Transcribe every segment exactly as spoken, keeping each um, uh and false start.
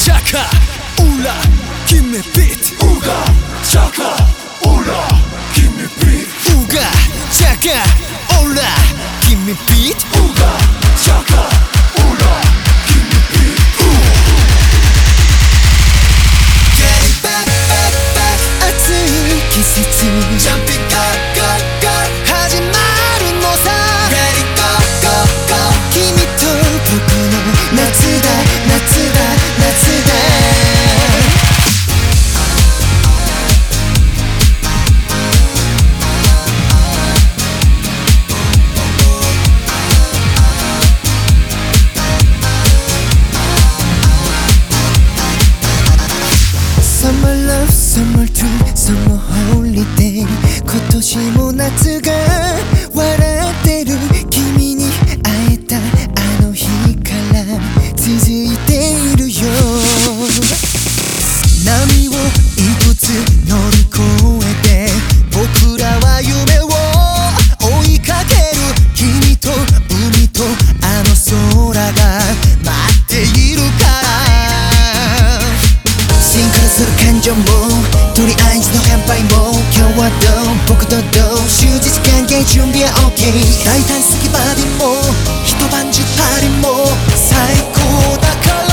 chaka, ula, give me beat. Uga, chaka, ula, give me beat. Uga, chaka, ula, give me beat. Uga, chaka, ula, give me beat. Get back, back, back. 暑い季節 Jumping, go, go, go. 始まるのさ Ready, go, go, go. 君と僕の夏だ夏だ夏だSummer love, summer dream, summer holiday 今年も夏が笑ってる君に会えたあの日から続いているよ波を一つ乗り越えて僕らは夢を追いかける君と海とあの空が待っているからシンクロする感情もとりあえずの乾杯も今日はどう僕とどう終日関係準備は OK 大胆すぎバディも一晩中パリも最高だから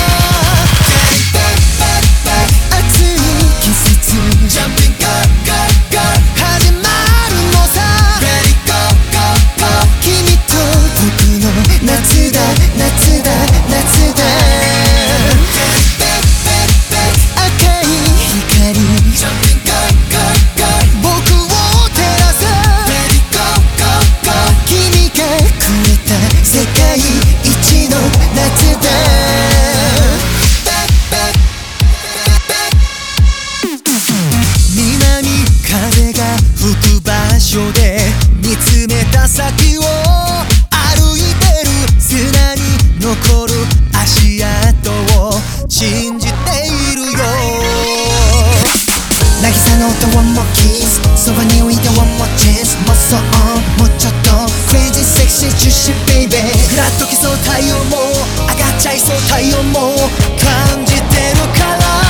暑い季節 Jumping, go, go, go. 始まるのさ Ready, go, go, go. 君と僕の夏だ夏だ夏だ赤い光 Jumping, go, go, go. 僕を照らす Ready, go, go, go. 君がくれた世界一の夏だ南風が吹く場所で見つめた先を歩いてる砂に残る足跡を信じているよ渚の音 One more kiss そばに置いて One more chance もっそうもうちょっと Crazy sexy juicy baby ふらっときそう太陽も上がっちゃいそう太陽も感じてるから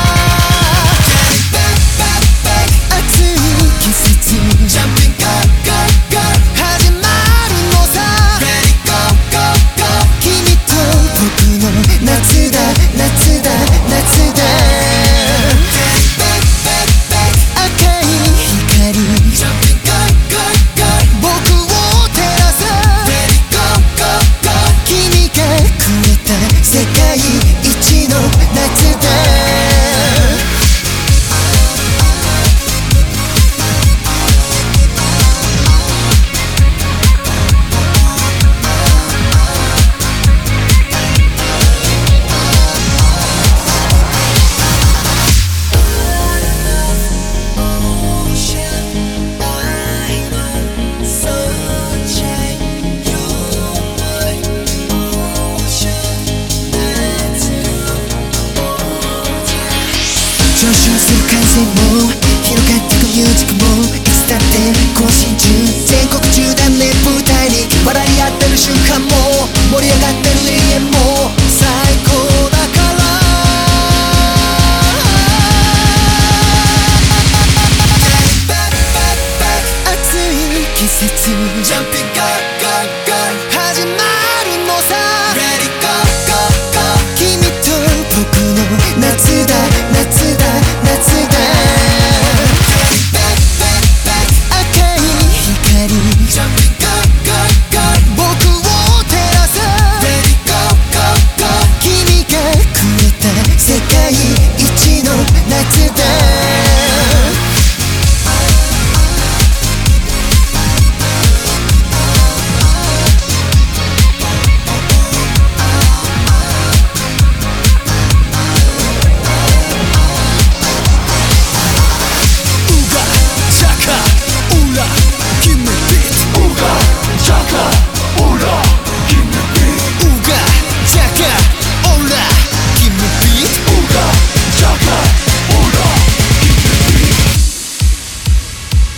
暑い季節 Jumping, go, go, go. 始まるのさ Ready, go, go, go. 君と僕の夏だ夏だ夏だ赤い光 Jumping, go, go, go. 僕を照らす Ready, go, go, go. 君がくれた世界一の夏だ上昇する感性も広がってくミュージックもいつだって更新中全国縦断で舞台に笑い合ってる瞬間も盛り上がってる永遠も最高だから暑い季節 Jumping, go, go, go. 始まるのさ Ready, go, go, go. 君と僕の夏だ夏だ夏だ赤い光 Jumping, go, go, go. 僕を照らす Ready, go, go, go. 君がくれた世界一の夏だ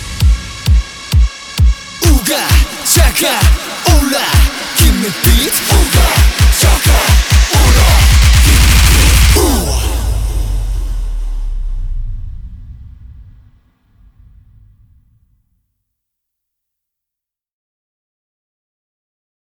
Chaka, hola, give me beat.